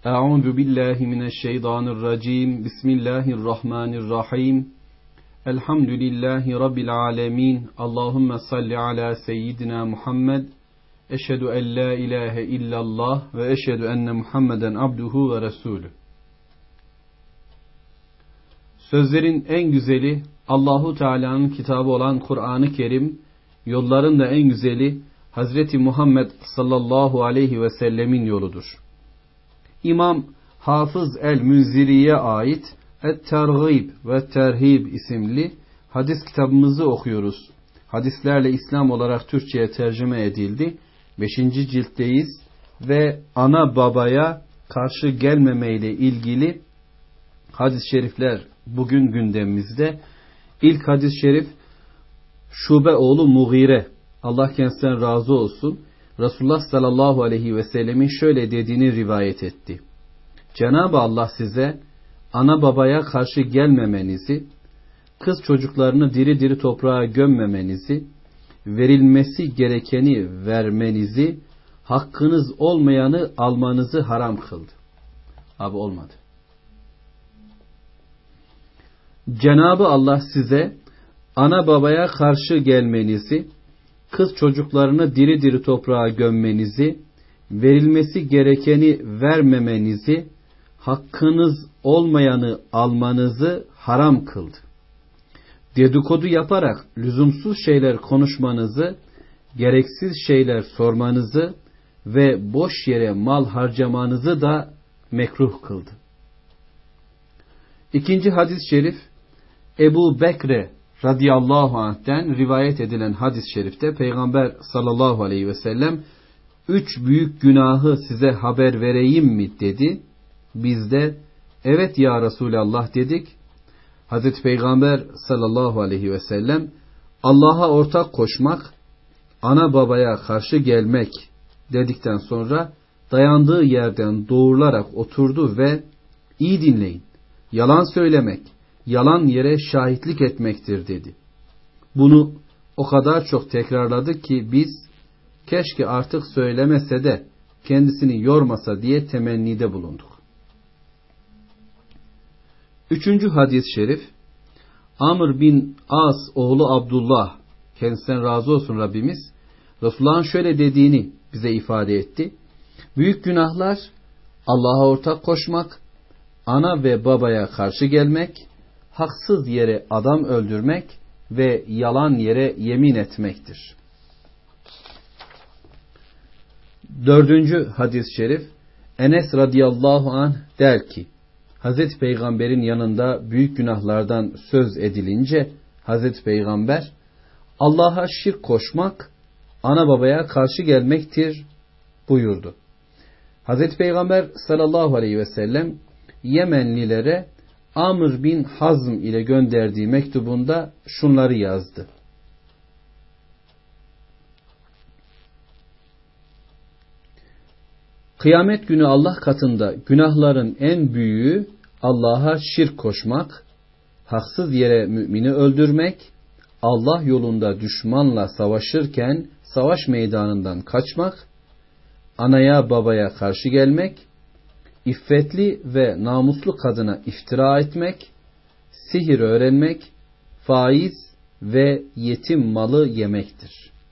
Euzu billahi mineşşeytanirracim. Bismillahirrahmanirrahim. Elhamdülillahi rabbil alamin. Allahumme salli ala seyyidina Muhammed. Eşhedü en la ilahe illallah ve eşhedü enne Muhammeden abduhu ve resulü. Sözlerin en güzeli Allahu Teala'nın kitabı olan Kur'an-ı Kerim, yolların da en güzeli Hazreti Muhammed sallallahu aleyhi ve sellemin yoludur. İmam Hafız el-Münziri'ye ait Et-Tergib ve Terhib isimli hadis kitabımızı okuyoruz. Hadislerle İslam olarak Türkçe'ye tercüme edildi. 5. ciltteyiz ve ana babaya karşı gelmemeyle ilgili hadis-i şerifler bugün gündemimizde. İlk hadis-i şerif Şube oğlu Mughire, Allah kendisinden razı olsun, Resulullah sallallahu aleyhi ve sellemin şöyle dediğini rivayet etti. Cenab-ı Allah size ana babaya karşı gelmemenizi, kız çocuklarını diri diri toprağa gömmemenizi, verilmesi gerekeni vermenizi, hakkınız olmayanı almanızı haram kıldı. Abi olmadı. Cenab-ı Allah size ana babaya karşı gelmenizi, kız çocuklarını diri diri toprağa gömmenizi, verilmesi gerekeni vermemenizi, hakkınız olmayanı almanızı haram kıldı. Dedikodu yaparak lüzumsuz şeyler konuşmanızı, gereksiz şeyler sormanızı ve boş yere mal harcamanızı da mekruh kıldı. İkinci hadis-i şerif Ebu Bekre radıyallahu anh'ten rivayet edilen hadis-i şerifte Peygamber sallallahu aleyhi ve sellem 3 büyük günahı size haber vereyim mi dedi. Biz de evet ya Resulallah dedik. Hazreti Peygamber sallallahu aleyhi ve sellem Allah'a ortak koşmak, ana babaya karşı gelmek dedikten sonra dayandığı yerden doğrularak oturdu ve iyi dinleyin, yalan söylemek, yalan yere şahitlik etmektir dedi. Bunu o kadar çok tekrarladı ki biz keşke artık söylemese de kendisini yormasa diye temennide bulunduk. Üçüncü hadis-i şerif Amr bin As oğlu Abdullah, kendisinden razı olsun Rabbimiz, Resulullah'ın şöyle dediğini bize ifade etti. Büyük günahlar Allah'a ortak koşmak, ana ve babaya karşı gelmek, haksız yere adam öldürmek ve yalan yere yemin etmektir. Dördüncü hadis-i şerif Enes radıyallahu anh der ki, Hazreti Peygamber'in yanında büyük günahlardan söz edilince Hazreti Peygamber Allah'a şirk koşmak, ana babaya karşı gelmektir buyurdu. Hazreti Peygamber sallallahu aleyhi ve sellem Yemenlilere Amr bin Hazm ile gönderdiği mektubunda şunları yazdı. Kıyamet günü Allah katında günahların en büyüğü Allah'a şirk koşmak, haksız yere mümini öldürmek, Allah yolunda düşmanla savaşırken savaş meydanından kaçmak, anaya babaya karşı gelmek, İffetli ve namuslu kadına iftira etmek, sihir öğrenmek, faiz ve yetim malı yemektir.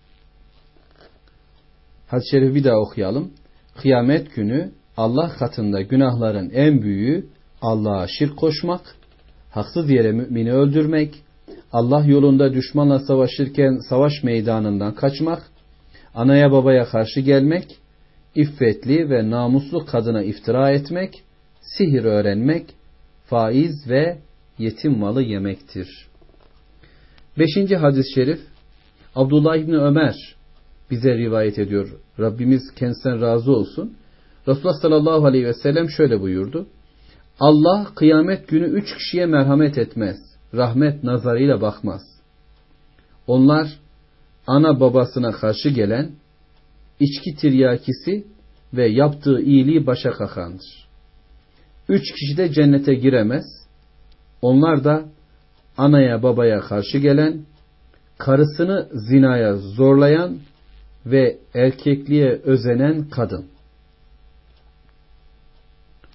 Hadis-i şerifi bir daha okuyalım. Kıyamet günü Allah katında günahların en büyüğü Allah'a şirk koşmak, haksız yere mümini öldürmek, Allah yolunda düşmanla savaşırken savaş meydanından kaçmak, anaya babaya karşı gelmek, İffetli ve namuslu kadına iftira etmek, sihir öğrenmek, faiz ve yetim malı yemektir. 5. hadis-i şerif Abdullah İbni Ömer bize rivayet ediyor. Rabbimiz kendisinden razı olsun. Resulullah sallallahu aleyhi ve sellem şöyle buyurdu. Allah kıyamet günü 3 kişiye merhamet etmez. Rahmet nazarıyla bakmaz. Onlar ana babasına karşı gelen, içki tiryakisi ve yaptığı iyiliği başa kakandır. 3 kişi de cennete giremez. Onlar da anaya babaya karşı gelen, karısını zinaya zorlayan ve erkekliğe özenen kadın.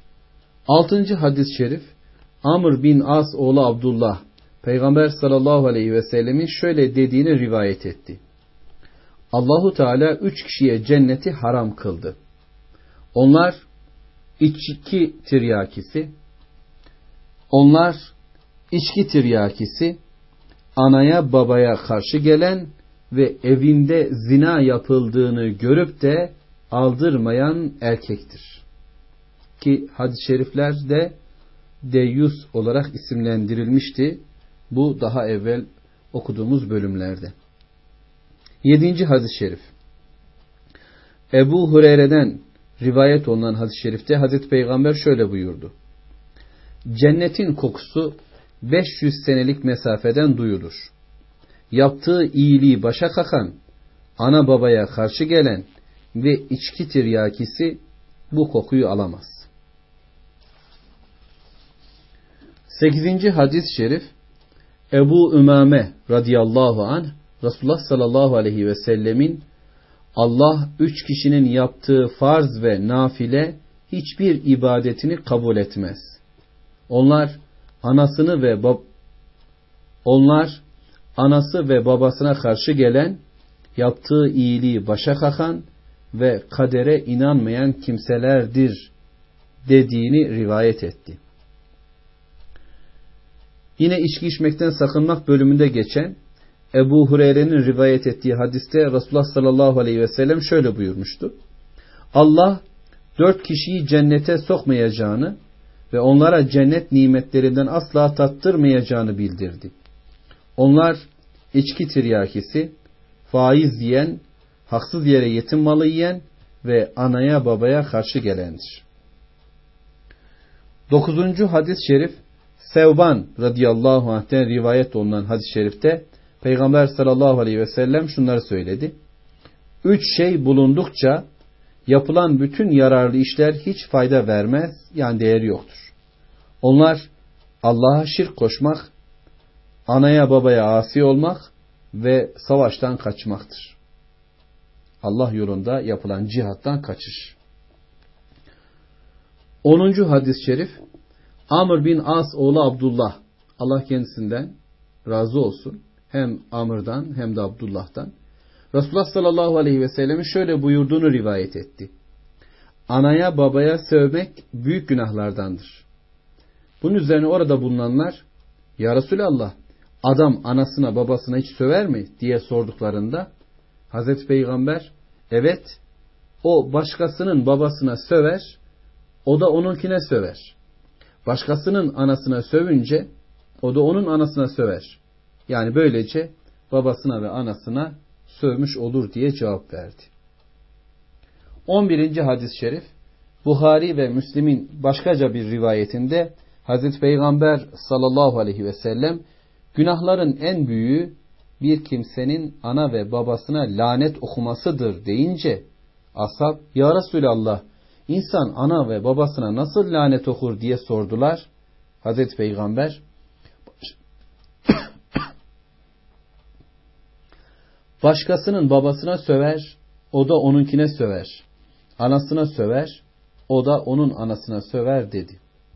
6. hadis-i şerif, Amr bin As oğlu Abdullah, Peygamber sallallahu aleyhi ve sellemin şöyle dediğini rivayet etti. Allahu Teala 3 kişiye cenneti haram kıldı. Onlar içki tiryakisi, anaya babaya karşı gelen ve evinde zina yapıldığını görüp de aldırmayan erkektir. Ki hadis-i şeriflerde deyyus olarak isimlendirilmişti. Bu daha evvel okuduğumuz bölümlerde. 7. hadis-i şerif. Ebu Hureyre'den rivayet olunan hadis-i şerifte Hazreti Peygamber şöyle buyurdu. Cennetin kokusu 500 senelik mesafeden duyulur. Yaptığı iyiliği başa kakan, ana babaya karşı gelen ve içki tiryakisi bu kokuyu alamaz. 8. hadis-i şerif, Ebu Ümame radıyallahu anh, Resulullah sallallahu aleyhi ve sellemin Allah 3 kişinin yaptığı farz ve nafile hiçbir ibadetini kabul etmez. Onlar anası ve babasına karşı gelen, yaptığı iyiliği başa kakan ve kadere inanmayan kimselerdir dediğini rivayet etti. Yine içki içmekten sakınmak bölümünde geçen Ebu Hureyre'nin rivayet ettiği hadiste Resulullah sallallahu aleyhi ve sellem şöyle buyurmuştu. Allah 4 kişiyi cennete sokmayacağını ve onlara cennet nimetlerinden asla tattırmayacağını bildirdi. Onlar içki tiryakisi, faiz yiyen, haksız yere yetim malı yiyen ve anaya babaya karşı gelendir. 9. hadis-i şerif, Sevban radıyallahu anh'ten rivayet olunan hadis-i şerifte Peygamber sallallahu aleyhi ve sellem şunları söyledi. 3 şey bulundukça yapılan bütün yararlı işler hiç fayda vermez, yani değeri yoktur. Onlar Allah'a şirk koşmak, anaya babaya asi olmak ve savaştan kaçmaktır. Allah yolunda yapılan cihattan kaçış. 10. hadis-i şerif, Amr bin As oğlu Abdullah, Allah kendisinden razı olsun, hem Amr'dan hem de Abdullah'tan, Resulullah sallallahu aleyhi ve sellem'in şöyle buyurduğunu rivayet etti. Anaya babaya sövmek büyük günahlardandır. Bunun üzerine orada bulunanlar, ya Resulallah, adam anasına babasına hiç söver mi diye sorduklarında Hazreti Peygamber, evet, o başkasının babasına söver, o da onunkine söver. Başkasının anasına sövünce o da onun anasına söver. Yani böylece babasına ve anasına sövmüş olur diye cevap verdi. 11. hadis-i şerif, Buhari ve Müslim'in başkaca bir rivayetinde Hazreti Peygamber sallallahu aleyhi ve sellem, günahların en büyüğü bir kimsenin ana ve babasına lanet okumasıdır deyince ashab, ya Resulallah, İnsan ana ve babasına nasıl lanet okur diye sordular. Hazreti Peygamber, başkasının babasına söver, o da onunkine söver. Anasına söver, o da onun anasına söver dedi.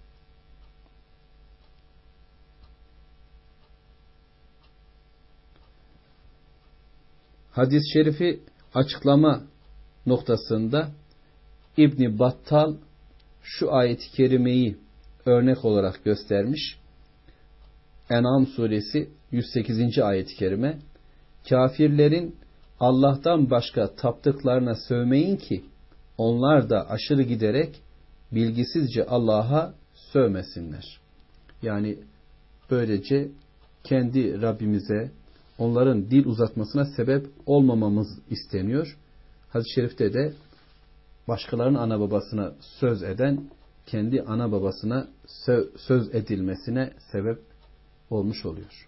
Hadis-i şerifi açıklama noktasında İbn Battal şu ayet-i kerimeyi örnek olarak göstermiş. En'am suresi 108. ayet-i kerime, kafirlerin Allah'tan başka taptıklarına sövmeyin ki onlar da aşırı giderek bilgisizce Allah'a sövmesinler. Yani böylece kendi Rabbimize onların dil uzatmasına sebep olmamamız isteniyor. Hadis-i şerifte de başkalarının ana babasına söz eden kendi ana babasına söz edilmesine sebep olmuş oluyor.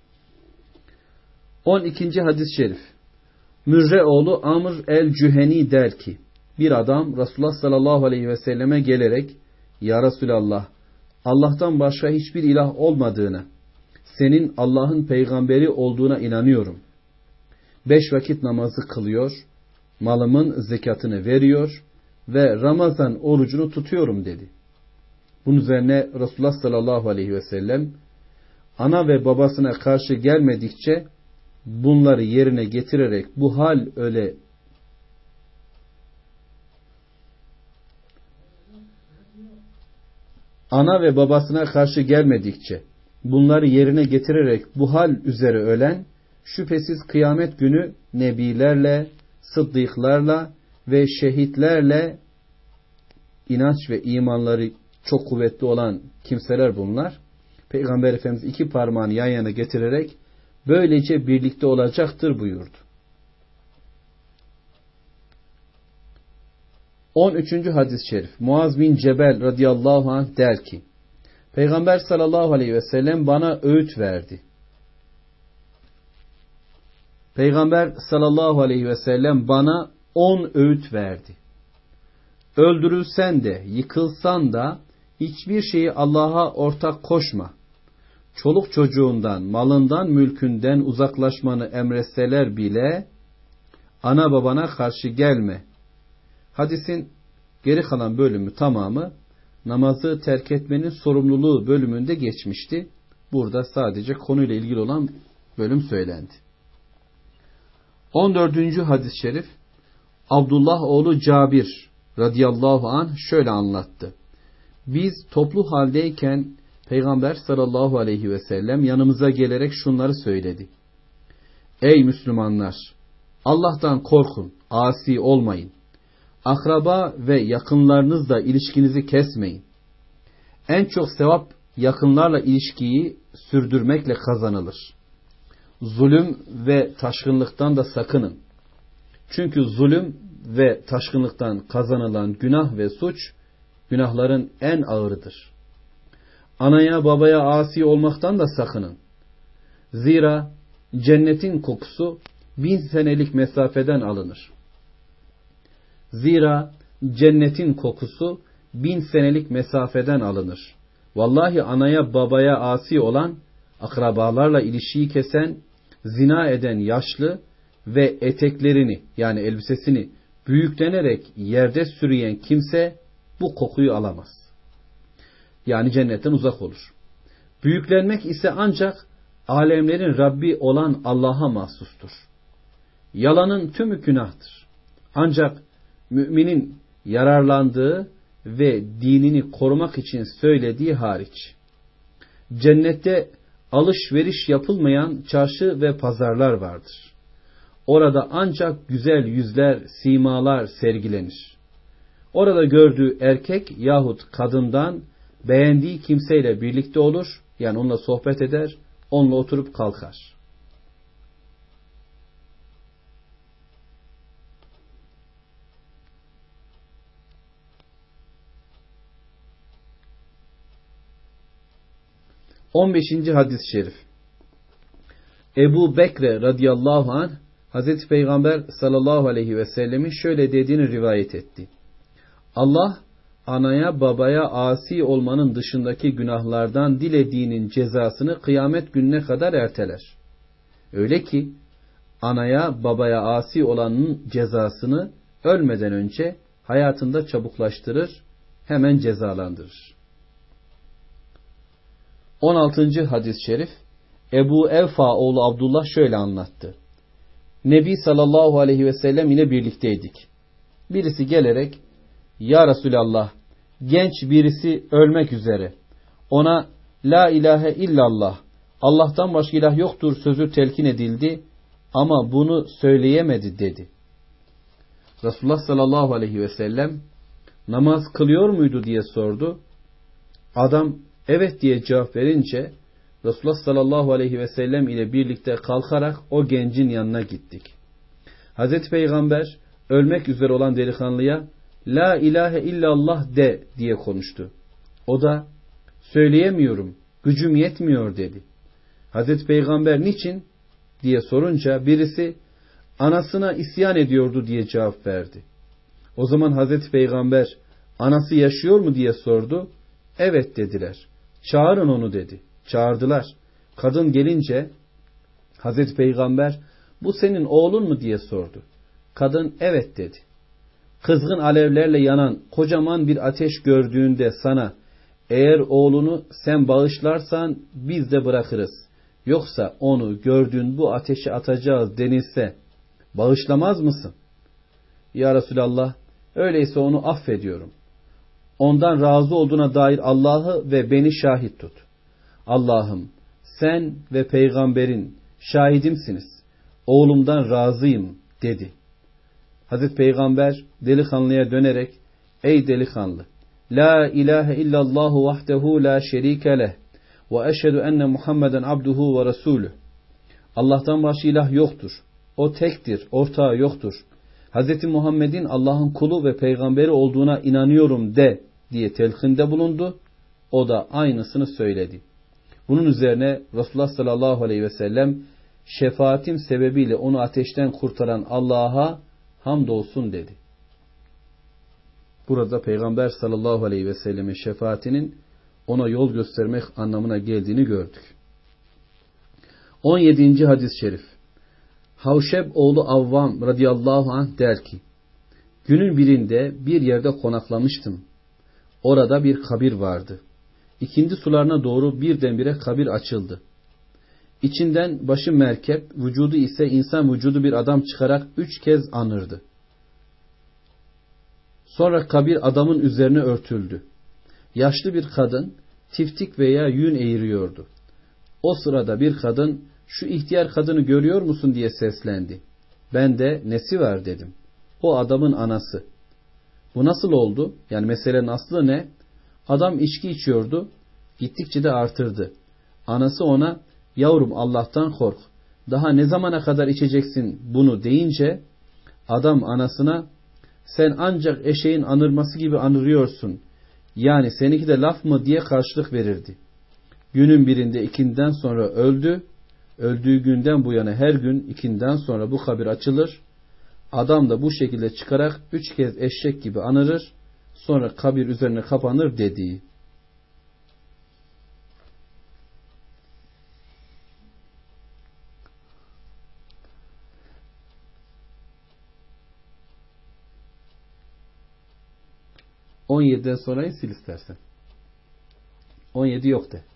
12. hadis-i şerif, Mürre oğlu Amr el-Cüheni der ki, bir adam Resulullah sallallahu aleyhi ve selleme gelerek, ya Resulallah, Allah'tan başka hiçbir ilah olmadığına, senin Allah'ın peygamberi olduğuna inanıyorum. 5 vakit namazı kılıyor, malımın zekatını veriyor ve Ramazan orucunu tutuyorum dedi. Bunun üzerine Resulullah sallallahu aleyhi ve sellem ana ve babasına karşı gelmedikçe bunları yerine getirerek bu hal öyle ana ve babasına karşı gelmedikçe bunları yerine getirerek bu hal üzere ölen şüphesiz kıyamet günü nebilerle, sıddıklarla ve şehitlerle inanç ve imanları çok kuvvetli olan kimseler bunlar. Peygamber Efendimiz iki parmağını yan yana getirerek böylece birlikte olacaktır buyurdu. 13. hadis-i şerif. Muaz bin Cebel radıyallahu anh der ki, Peygamber sallallahu aleyhi ve sellem bana öğüt verdi. Peygamber sallallahu aleyhi ve sellem bana 10 öğüt verdi. Öldürülsen de, yıkılsan da hiçbir şeyi Allah'a ortak koşma. Çoluk çocuğundan, malından, mülkünden uzaklaşmanı emretseler bile ana babana karşı gelme. Hadisin geri kalan bölümü tamamı namazı terk etmenin sorumluluğu bölümünde geçmişti. Burada sadece konuyla ilgili olan bölüm söylendi. 14. hadis-i şerif Abdullah oğlu Cabir radıyallahu anh şöyle anlattı. Biz toplu haldeyken Peygamber sallallahu aleyhi ve sellem yanımıza gelerek şunları söyledi. Ey Müslümanlar! Allah'tan korkun, asi olmayın. Akraba ve yakınlarınızla ilişkinizi kesmeyin. En çok sevap yakınlarla ilişkiyi sürdürmekle kazanılır. Zulüm ve taşkınlıktan da sakının. Çünkü zulüm ve taşkınlıktan kazanılan günah ve suç, günahların en ağırıdır. Anaya babaya asi olmaktan da sakının. Zira cennetin kokusu 1000 senelik mesafeden alınır. Zira cennetin kokusu 1000 senelik mesafeden alınır. Vallahi anaya babaya asi olan, akrabalarla ilişiyi kesen, zina eden yaşlı ve eteklerini yani elbisesini büyüklenerek yerde sürüyen kimse bu kokuyu alamaz. Yani cennetten uzak olur. Büyüklenmek ise ancak alemlerin Rabbi olan Allah'a mahsustur. Yalanın tümü günahtır. Ancak müminin yararlandığı ve dinini korumak için söylediği hariç. Cennette alışveriş yapılmayan çarşı ve pazarlar vardır. Orada ancak güzel yüzler, simalar sergilenir. Orada gördüğü erkek yahut kadından beğendiği kimseyle birlikte olur, yani onunla sohbet eder, onunla oturup kalkar. On 15. hadis-i şerif. Ebu Bekre radıyallahu anh Hazreti Peygamber sallallahu aleyhi ve sellemin şöyle dediğini rivayet etti. Allah anaya babaya asi olmanın dışındaki günahlardan dilediğinin cezasını kıyamet gününe kadar erteler. Öyle ki anaya babaya asi olanın cezasını ölmeden önce hayatında çabuklaştırır, hemen cezalandırır. 16. hadis-i şerif Ebu Evfa oğlu Abdullah şöyle anlattı. Nebi sallallahu aleyhi ve sellem ile birlikteydik. Birisi gelerek, Ya Resulallah, genç birisi ölmek üzere. Ona La ilahe illallah, Allah'tan başka ilah yoktur sözü telkin edildi ama bunu söyleyemedi dedi. Resulullah sallallahu aleyhi ve sellem namaz kılıyor muydu diye sordu. Adam evet diye cevap verince Resulullah sallallahu aleyhi ve sellem ile birlikte kalkarak o gencin yanına gittik. Hazreti Peygamber ölmek üzere olan delikanlıya La ilahe illallah de diye konuştu. O da söyleyemiyorum, gücüm yetmiyor dedi. Hazreti Peygamber niçin diye sorunca birisi anasına isyan ediyordu diye cevap verdi. O zaman Hazreti Peygamber anası yaşıyor mu diye sordu. Evet dediler. Çağırın onu dedi. Çağırdılar. Kadın gelince Hazreti Peygamber bu senin oğlun mu diye sordu. Kadın evet dedi. Kızgın alevlerle yanan kocaman bir ateş gördüğünde sana eğer oğlunu sen bağışlarsan biz de bırakırız. Yoksa onu gördüğün bu ateşe atacağız denilse bağışlamaz mısın? Ya Resulallah, öyleyse onu affediyorum. Ondan razı olduğuna dair Allah'ı ve beni şahit tut. Allah'ım, sen ve peygamberin şahidimsiniz. Oğlumdan razıyım dedi. Hazreti Peygamber delikanlıya dönerek, ey delikanlı, la ilahe illallahu vahdehu la şerike leh ve eşhedü enne Muhammeden abduhu ve resulüh. Allah'tan başka ilah yoktur. O tektir, ortağı yoktur. Hz. Muhammed'in Allah'ın kulu ve peygamberi olduğuna inanıyorum de diye telkinde bulundu. O da aynısını söyledi. Bunun üzerine Resulullah sallallahu aleyhi ve sellem şefaatim sebebiyle onu ateşten kurtaran Allah'a hamdolsun dedi. Burada Peygamber sallallahu aleyhi ve sellemin şefaatinin ona yol göstermek anlamına geldiğini gördük. 17. hadis-i şerif. Havşeb oğlu Avvam radıyallahu anh der ki, günün birinde bir yerde konaklamıştım. Orada bir kabir vardı. İkindi sularına doğru birdenbire kabir açıldı. İçinden başı merkep, vücudu ise insan vücudu bir adam çıkarak 3 kez anırdı. Sonra kabir adamın üzerine örtüldü. Yaşlı bir kadın tiftik veya yün eğiriyordu. O sırada bir kadın, şu ihtiyar kadını görüyor musun diye seslendi. Ben de nesi var dedim. O adamın anası. Bu nasıl oldu? Yani meselenin aslı ne? Adam içki içiyordu. Gittikçe de artırdı. Anası ona, yavrum Allah'tan kork. Daha ne zamana kadar içeceksin bunu deyince adam anasına, sen ancak eşeğin anırması gibi anırıyorsun. Yani seninki de laf mı diye karşılık verirdi. Günün birinde ikindiden sonra öldü. Öldüğü günden bu yana her gün ikinden sonra bu kabir açılır. Adam da bu şekilde çıkarak 3 kez eşek gibi anırır. Sonra kabir üzerine kapanır dediği. ...17'den sonrayı sil istersen. 17 yok de.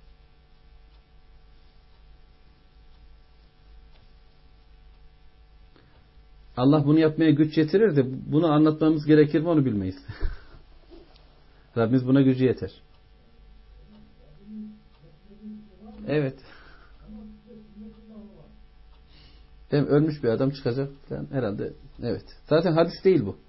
Allah bunu yapmaya güç yetirir de bunu anlatmamız gerekir mi onu bilmeyiz. Rabbimiz buna gücü yeter. Evet. Ölmüş bir adam çıkacak falan herhalde. Evet. Zaten hadis değil bu.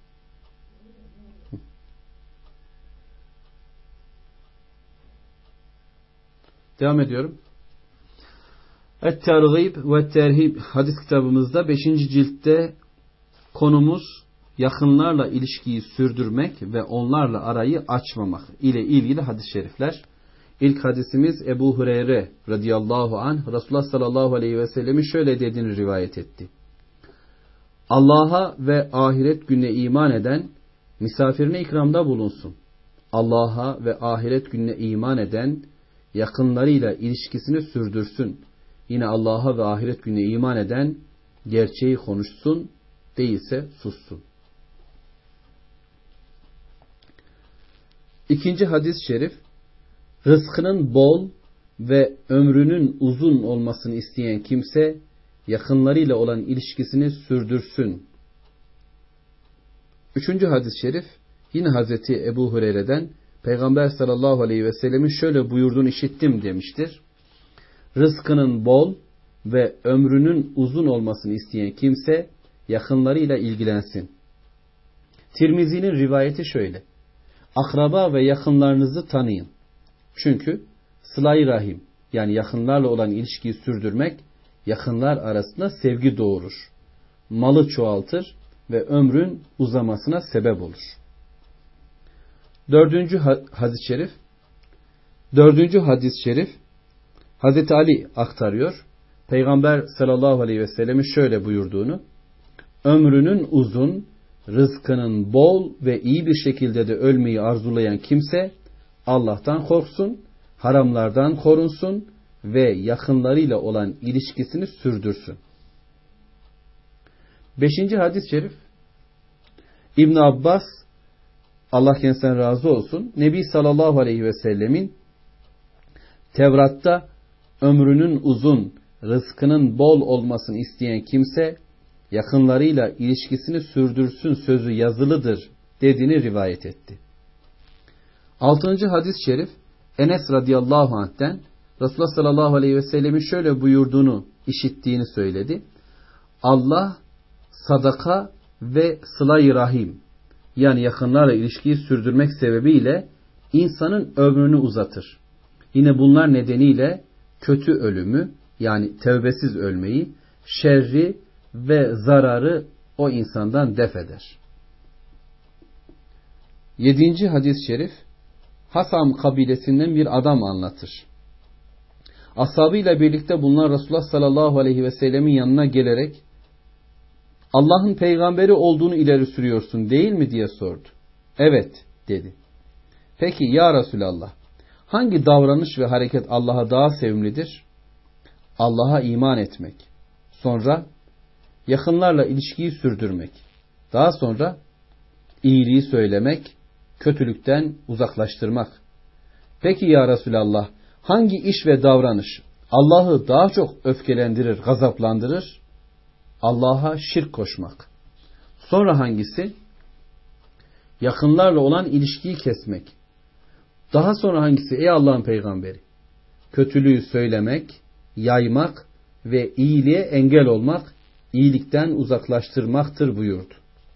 Devam ediyorum. Et-Tergib ve Terhib hadis kitabımızda 5. ciltte konumuz yakınlarla ilişkiyi sürdürmek ve onlarla arayı açmamak ile ilgili hadis-i şerifler. İlk hadisimiz Ebu Hureyre radıyallahu anh Resulullah sallallahu aleyhi ve sellemin şöyle dediğini rivayet etti. Allah'a ve ahiret gününe iman eden misafirine ikramda bulunsun. Allah'a ve ahiret gününe iman eden yakınlarıyla ilişkisini sürdürsün. Yine Allah'a ve ahiret gününe iman eden gerçeği konuşsun, değilse sussun. İkinci hadis-i şerif, rızkının bol ve ömrünün uzun olmasını isteyen kimse yakınlarıyla olan ilişkisini sürdürsün. Üçüncü hadis-i şerif, yine Hazreti Ebu Hureyre'den Peygamber sallallahu aleyhi ve sellemin şöyle buyurduğunu işittim demiştir. Rızkının bol ve ömrünün uzun olmasını isteyen kimse yakınlarıyla ilgilensin. Tirmizi'nin rivayeti şöyle. Akraba ve yakınlarınızı tanıyın. Çünkü sıla-i rahim yani yakınlarla olan ilişkiyi sürdürmek yakınlar arasında sevgi doğurur. Malı çoğaltır ve ömrün uzamasına sebep olur. Dördüncü hadis-i şerif Hazreti Ali aktarıyor. Peygamber sallallahu aleyhi ve sellem'in şöyle buyurduğunu, ömrünün uzun, rızkının bol ve iyi bir şekilde de ölmeyi arzulayan kimse Allah'tan korksun, haramlardan korunsun ve yakınlarıyla olan ilişkisini sürdürsün. 5. hadis-i şerif İbn Abbas Allah kendisinden razı olsun, Nebi sallallahu aleyhi ve sellemin Tevrat'ta ömrünün uzun, rızkının bol olmasını isteyen kimse yakınlarıyla ilişkisini sürdürsün sözü yazılıdır dediğini rivayet etti. 6. hadis-i şerif Enes radıyallahu anh'ten Resulullah sallallahu aleyhi ve sellemin şöyle buyurduğunu işittiğini söyledi. Allah sadaka ve sıla-i rahim, yani yakınlarla ilişkiyi sürdürmek sebebiyle insanın ömrünü uzatır. Yine bunlar nedeniyle kötü ölümü, yani tevbesiz ölmeyi, şerri ve zararı o insandan def eder. 7. hadis-i şerif Hasam kabilesinden bir adam anlatır. Ashabıyla birlikte bunlar Resulullah sallallahu aleyhi ve sellemin yanına gelerek Allah'ın peygamberi olduğunu ileri sürüyorsun değil mi diye sordu. Evet dedi. Peki ya Resulallah, hangi davranış ve hareket Allah'a daha sevimlidir? Allah'a iman etmek. Sonra yakınlarla ilişkiyi sürdürmek. Daha sonra iyiliği söylemek, kötülükten uzaklaştırmak. Peki ya Resulallah, hangi iş ve davranış Allah'ı daha çok öfkelendirir, gazaplandırır? Allah'a şirk koşmak. Sonra hangisi? Yakınlarla olan ilişkiyi kesmek. Daha sonra hangisi ey Allah'ın peygamberi? Kötülüğü söylemek, yaymak ve iyiliğe engel olmak, iyilikten uzaklaştırmaktır buyurdu.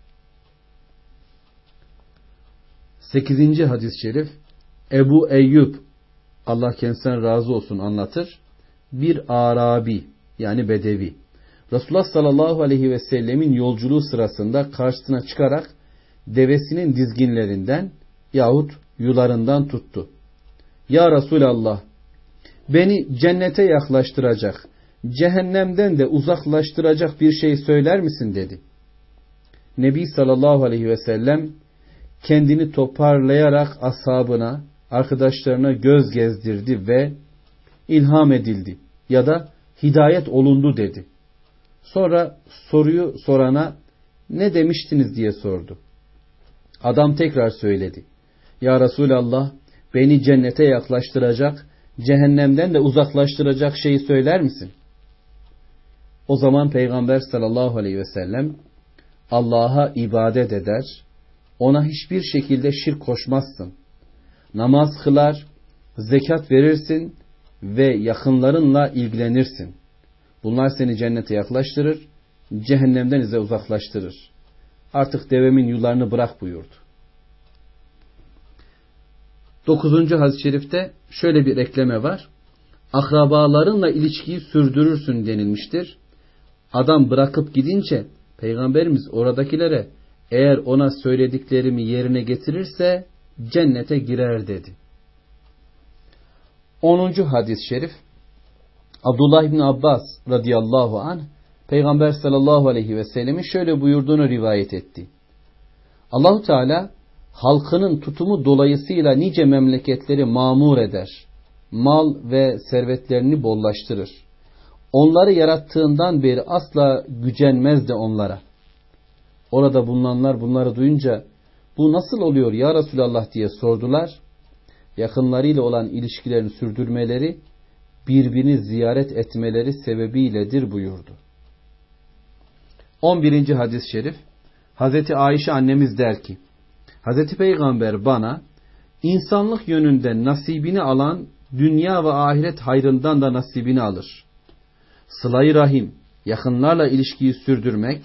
8. hadis-i şerif Ebu Eyyub, Allah kendisinden razı olsun, anlatır. Bir Arabi, yani Bedevi, Resulullah sallallahu aleyhi ve sellemin yolculuğu sırasında karşısına çıkarak devesinin dizginlerinden yahut yularından tuttu. Ya Resulallah, beni cennete yaklaştıracak, cehennemden de uzaklaştıracak bir şey söyler misin dedi. Nebi sallallahu aleyhi ve sellem kendini toparlayarak ashabına, arkadaşlarına göz gezdirdi ve ilham edildi ya da hidayet olundu dedi. Sonra soruyu sorana ne demiştiniz diye sordu. Adam tekrar söyledi. Ya Resulallah, beni cennete yaklaştıracak, cehennemden de uzaklaştıracak şeyi söyler misin? O zaman Peygamber sallallahu aleyhi ve sellem Allah'a ibadet eder, ona hiçbir şekilde şirk koşmazsın, namaz kılar, zekat verirsin ve yakınlarınla ilgilenirsin. Bunlar seni cennete yaklaştırır, cehennemden ise uzaklaştırır. Artık devemin yularını bırak buyurdu. 9. hadis-i şerifte şöyle bir ekleme var. Akrabalarınla ilişkiyi sürdürürsün denilmiştir. Adam bırakıp gidince Peygamberimiz oradakilere eğer ona söylediklerimi yerine getirirse cennete girer dedi. 10. hadis-i şerif Abdullah İbni Abbas radıyallahu anh Peygamber sallallahu aleyhi ve sellemin şöyle buyurduğunu rivayet etti. Allahu Teala halkının tutumu dolayısıyla nice memleketleri mamur eder. Mal ve servetlerini bollaştırır. Onları yarattığından beri asla gücenmez de onlara. Orada bulunanlar bunları duyunca bu nasıl oluyor ya Resulallah diye sordular. Yakınlarıyla olan ilişkilerini sürdürmeleri, birbirini ziyaret etmeleri sebebiyledir buyurdu. 11. hadis-i şerif Hazreti Ayşe annemiz der ki, Hazreti Peygamber bana insanlık yönünden nasibini alan dünya ve ahiret hayrından da nasibini alır. Sıla-i rahim, yakınlarla ilişkiyi sürdürmek,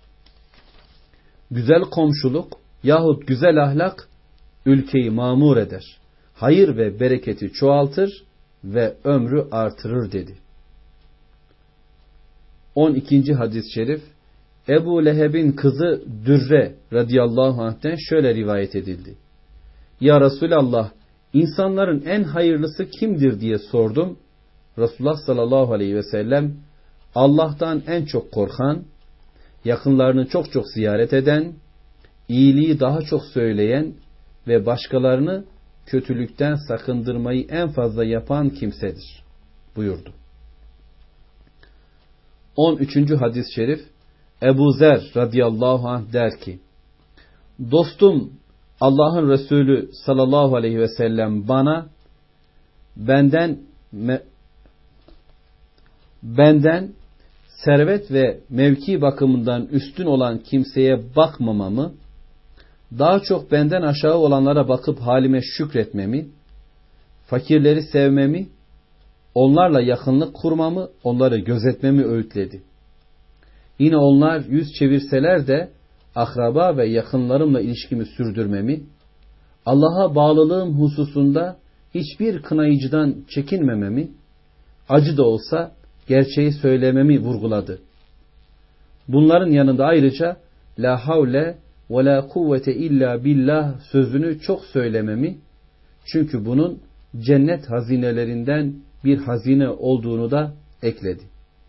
güzel komşuluk yahut güzel ahlak ülkeyi mamur eder. Hayır ve bereketi çoğaltır ve ömrü artırır dedi. 12. hadis-i şerif Ebu Leheb'in kızı Dürre radıyallahu anh'ten şöyle rivayet edildi. Ya Resulallah, insanların en hayırlısı kimdir diye sordum. Resulullah sallallahu aleyhi ve sellem Allah'tan en çok korkan, yakınlarını çok çok ziyaret eden, iyiliği daha çok söyleyen ve başkalarını kötülükten sakındırmayı en fazla yapan kimsedir buyurdu. 13. hadis-i şerif Ebu Zer radıyallahu anh der ki, dostum Allah'ın Resulü sallallahu aleyhi ve sellem bana benden servet ve mevki bakımından üstün olan kimseye bakmamamı, daha çok benden aşağı olanlara bakıp halime şükretmemi, fakirleri sevmemi, onlarla yakınlık kurmamı, onları gözetmemi öğütledi. Yine onlar yüz çevirseler de akraba ve yakınlarımla ilişkimi sürdürmemi, Allah'a bağlılığım hususunda hiçbir kınayıcıdan çekinmememi, acı da olsa gerçeği söylememi vurguladı. Bunların yanında ayrıca la havle ve la kuvvete illa billah sözünü çok söylememi, çünkü bunun cennet hazinelerinden bir hazine olduğunu da ekledi.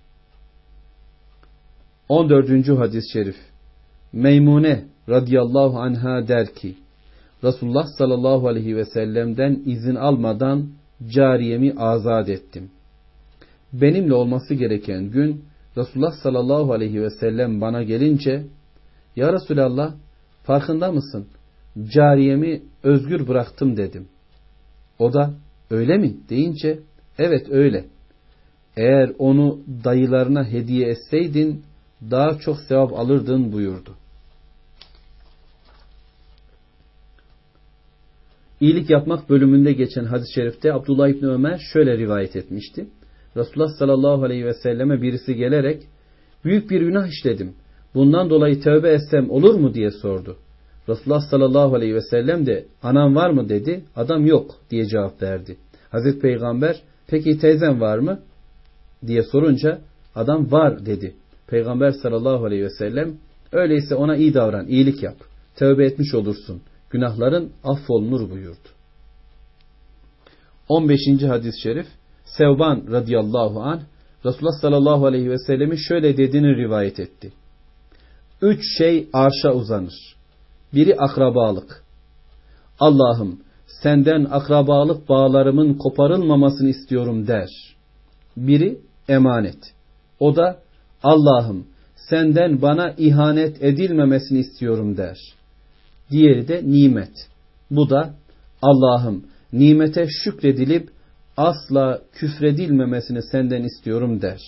14. hadis-i şerif. Meymune radıyallahu anha der ki, Resulullah sallallahu aleyhi ve sellem'den izin almadan cariyemi azat ettim. Benimle olması gereken gün Resulullah sallallahu aleyhi ve sellem bana gelince, ya Resulallah, farkında mısın? Cariyemi özgür bıraktım dedim. O da öyle mi deyince, evet öyle. Eğer onu dayılarına hediye etseydin daha çok sevap alırdın buyurdu. İyilik yapmak bölümünde geçen hadis-i şerifte Abdullah İbni Ömer şöyle rivayet etmişti. Resulullah sallallahu aleyhi ve selleme birisi gelerek, büyük bir günah işledim, bundan dolayı tövbe etsem olur mu diye sordu. Resulullah sallallahu aleyhi ve sellem de anan var mı dedi. Adam yok diye cevap verdi. Hazreti Peygamber, peki teyzen var mı diye sorunca adam var dedi. Peygamber sallallahu aleyhi ve sellem, öyleyse ona iyi davran, iyilik yap, tövbe etmiş olursun, günahların affolunur buyurdu. 15. hadis-i şerif. Sevban radıyallahu anh Resulullah sallallahu aleyhi ve sellemin şöyle dediğini rivayet etti. 3 şey arşa uzanır. Biri akrabalık. Allah'ım senden akrabalık bağlarımın koparılmamasını istiyorum der. Biri emanet. O da Allah'ım senden bana ihanet edilmemesini istiyorum der. Diğeri de nimet. Bu da Allah'ım nimete şükredilip asla küfredilmemesini senden istiyorum der.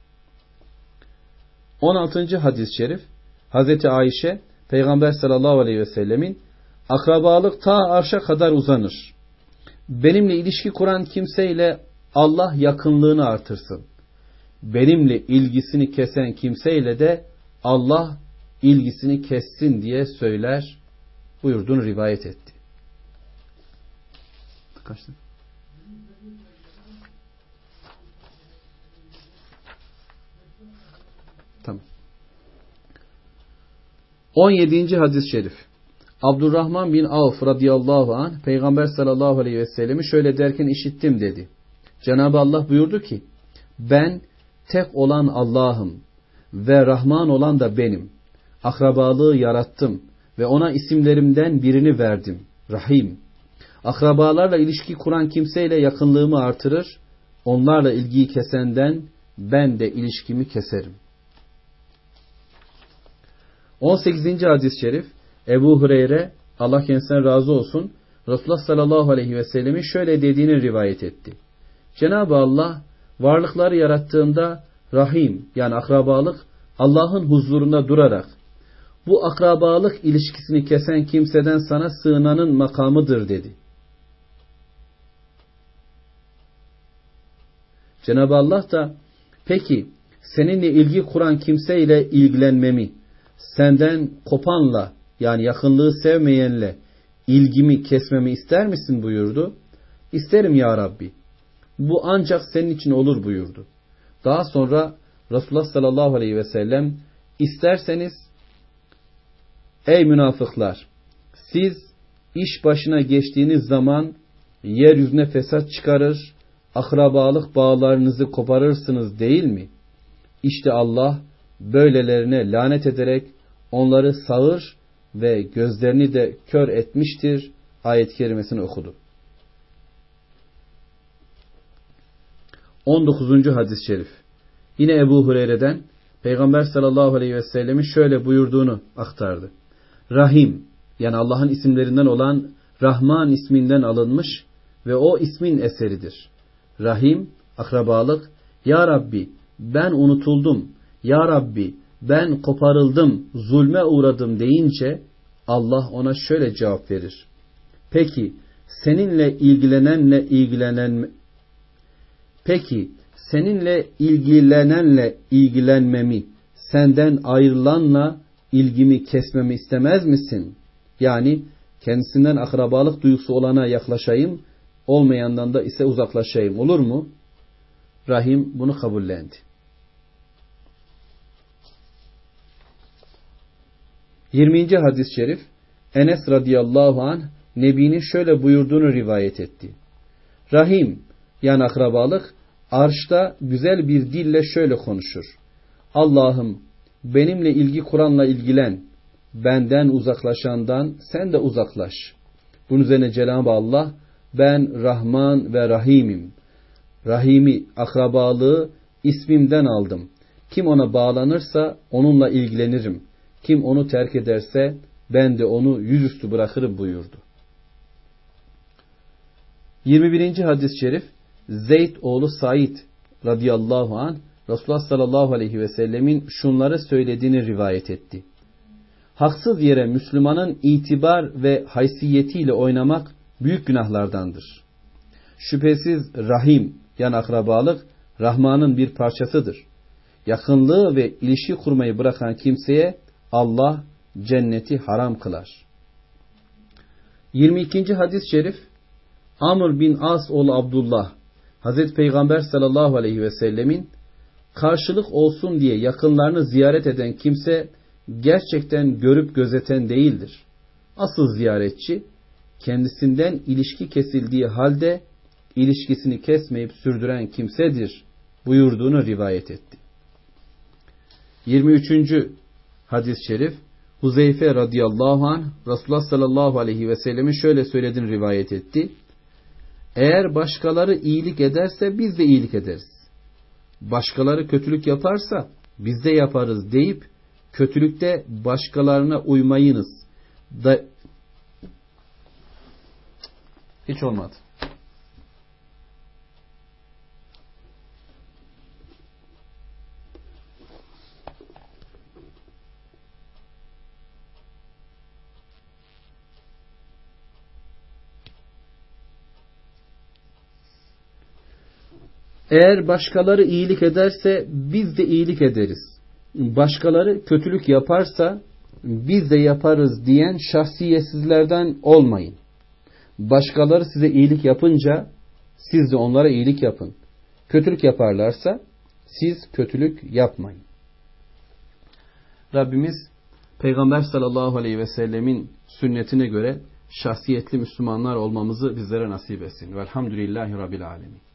16. hadis-i şerif. Hazreti Ayşe Peygamber sallallahu aleyhi ve sellemin akrabalık ta arşa kadar uzanır. Benimle ilişki kuran kimseyle Allah yakınlığını artırsın. Benimle ilgisini kesen kimseyle de Allah ilgisini kessin diye söyler buyurduğunu rivayet etti. Kaçtı? Tamam. 17. hadis-i şerif. Abdurrahman bin Avf radıyallahu anh Peygamber sallallahu aleyhi ve sellemi şöyle derken işittim dedi. Cenab-ı Allah buyurdu ki, ben tek olan Allah'ım ve Rahman olan da benim. Akrabalığı yarattım ve ona isimlerimden birini verdim. Rahim. Akrabalarla ilişki kuran kimseyle yakınlığımı artırır, onlarla ilgiyi kesenden ben de ilişkimi keserim. 18. hadis-i şerif. Ebu Hureyre Allah kendisinden razı olsun Resulullah sallallahu aleyhi ve sellemin şöyle dediğini rivayet etti. Cenab-ı Allah varlıkları yarattığında rahim yani akrabalık Allah'ın huzurunda durarak bu akrabalık ilişkisini kesen kimseden sana sığınanın makamıdır dedi. Cenab-ı Allah da peki seninle ilgi kuran kimseyle ilgilenmemi, senden kopanla yani yakınlığı sevmeyenle ilgimi kesmemi ister misin buyurdu. İsterim ya Rabbi. Bu ancak senin için olur buyurdu. Daha sonra Resulullah sallallahu aleyhi ve sellem isterseniz ey münafıklar siz iş başına geçtiğiniz zaman yeryüzüne fesat çıkarır, akrabalık bağlarınızı koparırsınız değil mi? İşte Allah böylelerine lanet ederek onları sağır ve gözlerini de kör etmiştir. Ayet-i kerimesini okudu. 19. hadis-i şerif. Yine Ebu Hureyre'den Peygamber sallallahu aleyhi ve sellemin şöyle buyurduğunu aktardı. Rahim Yani Allah'ın isimlerinden olan Rahman isminden alınmış ve o ismin eseridir. Rahim, akrabalık. Ya Rabbi ben unutuldum. Ya Rabbi ben koparıldım, zulme uğradım deyince Allah ona şöyle cevap verir. Peki seninle ilgilenenle ilgilenmemi, senden ayrılanla ilgimi kesmemi istemez misin? Yani kendisinden akrabalık duygusu olana yaklaşayım, olmayandan da ise uzaklaşayım. Olur mu? Rahim bunu kabullendi. 20. hadis-i şerif Enes radıyallahu anh Nebi'nin şöyle buyurduğunu rivayet etti. Rahim yani akrabalık arşta güzel bir dille şöyle konuşur. Allah'ım benimle ilgi kuranla ilgilen, benden uzaklaşandan sen de uzaklaş. Bunun üzerine Cenab-ı Allah ben Rahman ve Rahim'im. Rahimi, akrabalığı ismimden aldım. Kim ona bağlanırsa onunla ilgilenirim. Kim onu terk ederse ben de onu yüzüstü bırakırım buyurdu. 21. hadis-i şerif Zeyd oğlu Said radıyallahu anh Resulullah sallallahu aleyhi ve sellemin şunları söylediğini rivayet etti. Haksız yere Müslümanın itibar ve haysiyetiyle oynamak büyük günahlardandır. Şüphesiz Rahim yani akrabalık Rahman'ın bir parçasıdır. Yakınlığı ve ilişki kurmayı bırakan kimseye Allah cenneti haram kılar. 22. hadis-i şerif Amr bin As oğlu Abdullah Hazreti Peygamber sallallahu aleyhi ve sellemin karşılık olsun diye yakınlarını ziyaret eden kimse gerçekten görüp gözeten değildir. Asıl ziyaretçi kendisinden ilişki kesildiği halde ilişkisini kesmeyip sürdüren kimsedir buyurduğunu rivayet etti. 23. hadis-i şerif Huzeyfe radıyallahu anh Resulullah sallallahu aleyhi ve sellemin şöyle söylediğini rivayet etti. Eğer başkaları iyilik ederse biz de iyilik ederiz. Başkaları kötülük yaparsa biz de yaparız deyip kötülükte başkalarına uymayınız. Hiç olmadı. Eğer başkaları iyilik ederse biz de iyilik ederiz. Başkaları kötülük yaparsa biz de yaparız diyen şahsiyetsizlerden olmayın. Başkaları size iyilik yapınca siz de onlara iyilik yapın. Kötülük yaparlarsa siz kötülük yapmayın. Rabbimiz Peygamber sallallahu aleyhi ve sellemin sünnetine göre şahsiyetli Müslümanlar olmamızı bizlere nasip etsin. Velhamdülillahi Rabbil alemin.